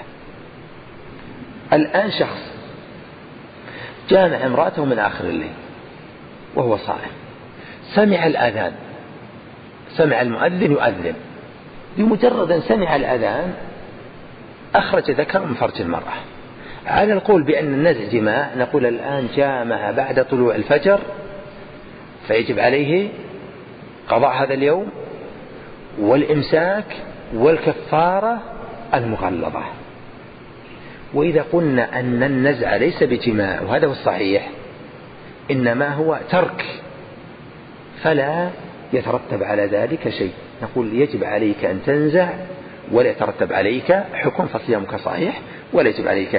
الآن شخص جامع امرأته من آخر الليل وهو صائم، سمع الأذان، سمع المؤذن يؤذن، بمجرد أن سمع الأذان أخرج ذكر من فرج المرأة. على القول بأن النزع جماع نقول الآن جامع بعد طلوع الفجر فيجب عليه قضاء هذا اليوم والإمساك والكفارة المغلظة. وإذا قلنا أن النزع ليس بجماع وهذا هو الصحيح إنما هو ترك فلا يترتب على ذلك شيء، نقول يجب عليك أن تنزع ولا يترتب عليك حكم فصيامك صحيح ولا يجب عليك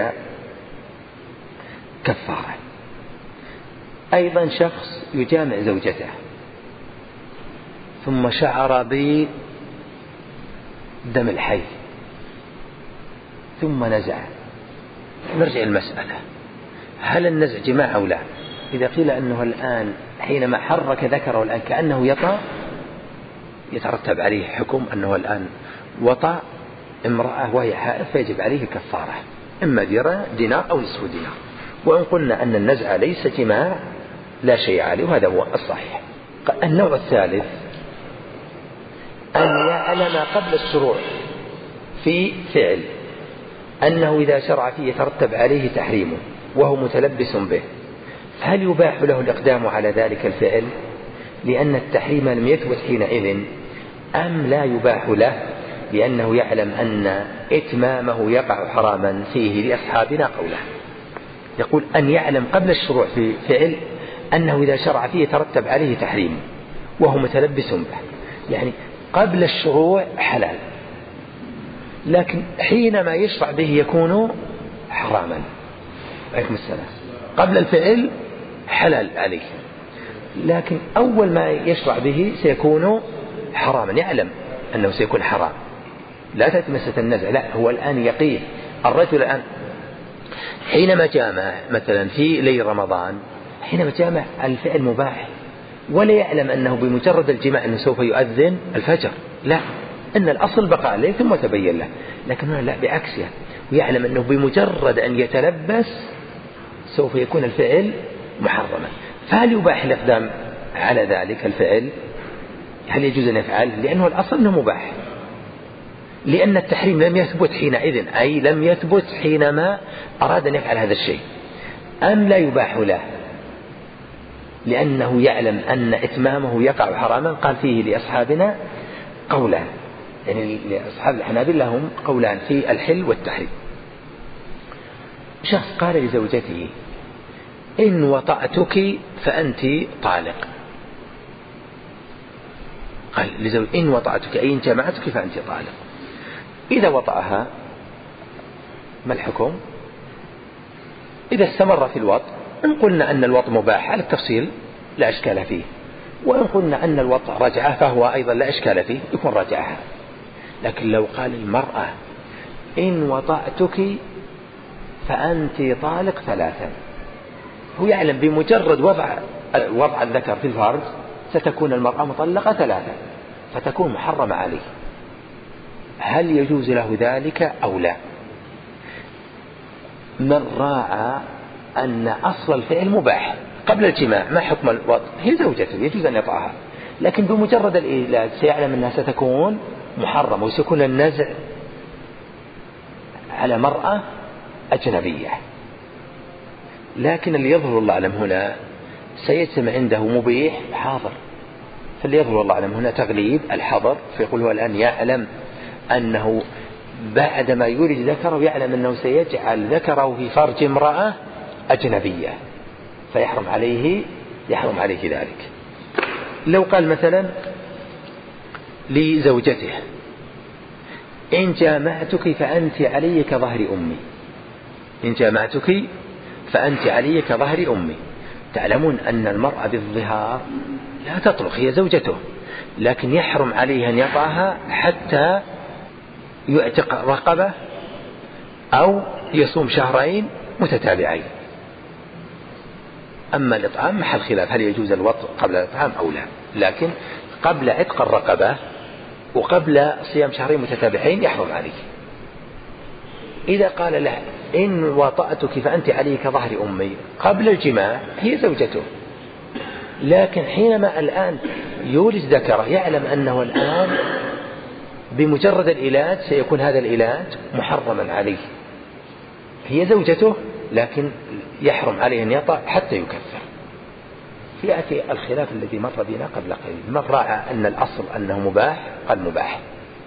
كفارة. أيضا شخص يجامع زوجته ثم شعر بدم الحيض ثم نزع، نرجع المسألة هل النزع جماع أو لا؟ إذا قيل أنه الآن حينما حرك ذكره الآن كأنه يطأ يترتب عليه حكم أنه الآن وطأ امرأة وهي حائض فيجب عليه كفارة، إما دينار أو نصف دينار. وإن قلنا أن النزع ليس جماع لا شيء عليه وهذا هو الصحيح. النوع الثالث أن يعلم قبل الشروع في فعل أنه إذا شرع فيه يترتب عليه تحريمه وهو متلبس به، هل يباح له الإقدام على ذلك الفعل لأن التحريم لم يثبت حينئذ، أم لا يباح له لأنه يعلم أن إتمامه يقع حراما فيه؟ لأصحابنا قوله. يقول أن يعلم قبل الشروع في فعل أنه إذا شرع فيه يترتب عليه تحريمه وهو متلبس به، يعني قبل الشروع حلال لكن حينما يشرع به يكون حراما. عليكم السلام. قبل الفعل حلال عليه لكن أول ما يشرع به سيكون حراما، يعلم أنه سيكون حرام. لا تتمسة النزع، لا هو الآن يقين. الرجل الآن حينما جامع مثلا في ليل رمضان، حينما جامع الفعل مباح ولا يعلم أنه بمجرد الجماع أنه سوف يؤذن الفجر، لا، إن الأصل بقى عليه ثم تبين له، لكن لا بعكسها، ويعلم أنه بمجرد أن يتلبس سوف يكون الفعل محرما. فهل يباح الإقدام على ذلك الفعل؟ هل يجوز أن يفعله؟ لأنه الأصل أنه مباح، لأن التحريم لم يثبت حينئذ، أي لم يثبت حينما أراد أن يفعل هذا الشيء. أم لا يباح له لأنه يعلم أن إتمامه يقع حراما؟ قال فيه لأصحابنا قولان، يعني لأصحاب الحنابلة لهم قولان في الحل والتحريم. شخص قال لزوجته إن وطأتك فأنت طالق، قال لزوج إن وطأتك أي إن جمعتك فأنت طالق. إذا وطأها ما الحكم؟ إذا استمر في الوطء إن قلنا أن الوطء مباح على التفصيل لا إشكال فيه، وإن قلنا أن الوطء رجعه فهو أيضا لا إشكال فيه يكون رجعها. لكن لو قال المرأة إن وطأتك فأنت طالق ثلاثا، هو يعلم بمجرد وضع وضع الذكر في الفرج ستكون المرأة مطلقة ثلاثة، فتكون محرمة عليه. هل يجوز له ذلك أو لا؟ من راعى أن أصل الفعل مباح قبل الجماع، ما حكم الوضع؟ هي زوجته يجوز أن يطأها، لكن بمجرد الإيلاد سيعلم أنها ستكون محرمة وسيكون النزع على مرأة أجنبية. لكن اللي يظهر الله أعلم هنا سيجتمع عنده مبيح حاضر، فاللي يظهر الله أعلم هنا تغليب الحظر، فيقول هو الآن يعلم أنه بعدما يولد ذكره يعلم أنه سيجعل ذكره في فرج امرأة أجنبية، فيحرم عليه يحرم عليه ذلك. لو قال مثلا لزوجته إن جامعتك فأنت علي كظهر أمي، إن جامعتك فأنت علي كظهر أمي. تعلمون أن المرأة بالظهار لا تطلق، هي زوجته، لكن يحرم عليه أن يطأها حتى يعتق رقبة أو يصوم شهرين متتابعين. أما الإطعام محل خلاف، هل يجوز الوطء قبل الإطعام أو لا، لكن قبل عتق الرقبة وقبل صيام شهرين متتابعين يحرم عليه. إذا قال له إن وطأتك فأنت علي كظهر أمي قبل الجماع، هي زوجته، لكن حينما الآن يولد ذكره يعلم أنه الآن بمجرد الإيلاد سيكون هذا الإيلاد محرما عليه، هي زوجته لكن يحرم عليه أن يطأ حتى يكفر. يأتي الخلاف الذي مر بنا قبل قليل، من رأى أن الأصل أنه مباح قال مباح،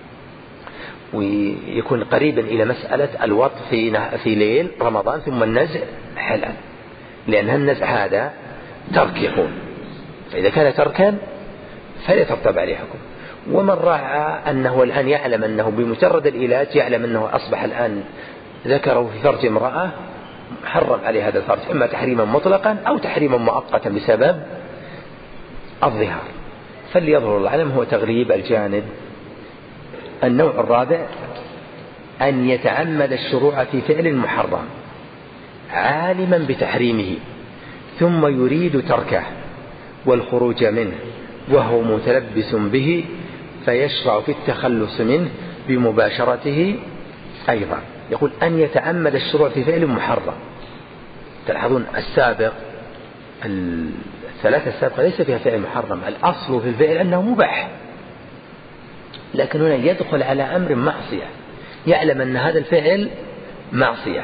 ويكون قريبا إلى مسألة الوط في في ليل رمضان ثم النزع حلال، لأن النزع هذا ترك يكون، فإذا كان تركا فليترتب عليه حكم. ومن رأى أنه الآن يعلم أنه بمجرد الإيلاد يعلم أنه أصبح الآن ذكره في فرج امرأة، حرم عليه هذا الفرج إما تحريما مطلقا أو تحريما مؤقتا بسبب الظهار. فليظهر العلم هو تغليب الجانب. النوع الرابع أن يتعمد الشروع في فعل محرم عالما بتحريمه ثم يريد تركه والخروج منه وهو متلبس به، فيشرع في التخلص منه بمباشرته أيضا. يقول أن يتعمد الشروع في فعل محرم. تلاحظون السابق الثلاثة السابقة ليس فيها فعل محرم، الأصل في الفعل أنه مباح، لكن هنا يدخل على أمر معصية، يعلم أن هذا الفعل معصية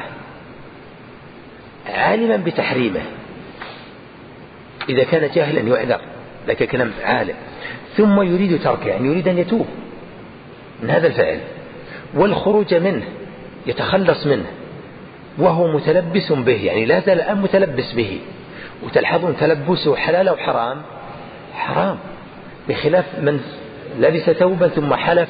عالما بتحريمه، إذا كان جاهلا يعذر، لكن كلام عالم، ثم يريد تركه يعني يريد أن يتوب من هذا الفعل والخروج منه يتخلص منه وهو متلبس به، يعني لا زال الآن متلبس به. وتلحظون تلبسه حلال أو حرام؟ حرام، بخلاف من لبس ثوبا ثم حلف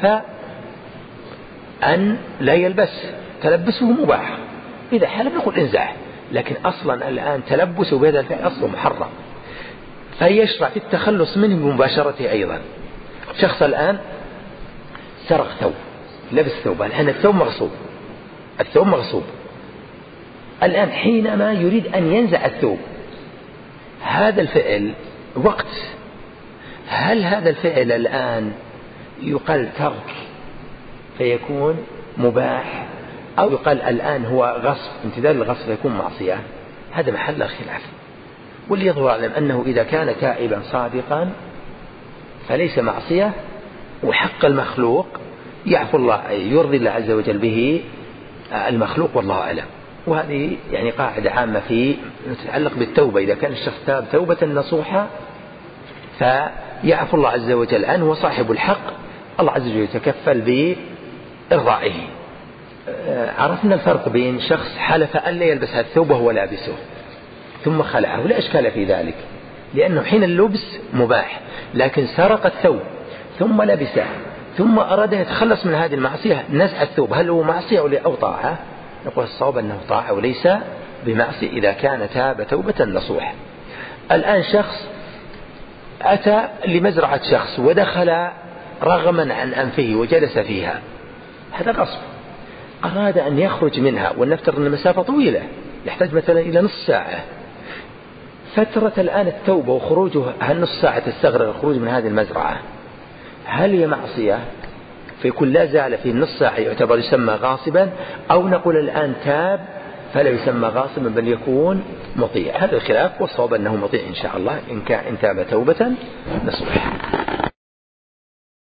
أن لا يلبس، تلبسه مباح، إذا حلف نقول انزع، لكن أصلا الآن تلبسه بهذا الفعل أصله محرم، فيشرع في التخلص منه بمباشرته أيضا. شخص الآن سرق ثوب، لبس ثوبا، الآن الثوب مغصوب، الثوب مغصوب الآن حينما يريد أن ينزع الثوب، هذا الفعل وقت، هل هذا الفعل الآن يقال ترك فيكون مباح، أو يقال الآن هو غصب امتثال الغصب فيكون معصية؟ هذا محل خلاف. واللي يظهر علم أنه إذا كان تائبا صادقا فليس معصية، وحق المخلوق يعفو الله يرضي الله عز وجل به المخلوق، والله أعلم. وهذه يعني قاعدة عامة في تتعلق بالتوبة، إذا كان الشخص تاب توبة نصوحة فيعفو الله عز وجل عنه وصاحب الحق الله عز وجل يتكفل بإرضائه. عرفنا الفرق بين شخص حلف أن لا يلبس هذا الثوب وهو لابسه ثم خلعه، لا إشكال في ذلك لأنه حين اللبس مباح، لكن سرق الثوب ثم لبسه ثم أراد أن يتخلص من هذه المعصية نزع الثوب، هل هو معصية أو طاعة؟ نقول الصواب أنه طاعة وليس بمعصية إذا كان تاب توبة نصوح. الآن شخص أتى لمزرعة شخص ودخل رغما عن أنفه وجلس فيها، هذا غصب، أراد أن يخرج منها ونفترض أن المسافة طويلة يحتاج مثلا إلى نصف ساعة، فترة الآن التوبة وخروجه هالنص ساعة تستغرق الخروج من هذه المزرعة، هل هي معصية فيكون لا زال في النص ساعة يعتبر يسمى غاصبا، أو نقول الآن تاب فلا يسمى غاصبا بل يكون مطيع؟ هذا الخلاف، والصواب أنه مطيع إن شاء الله إن كان إن تاب توبة نصوحا.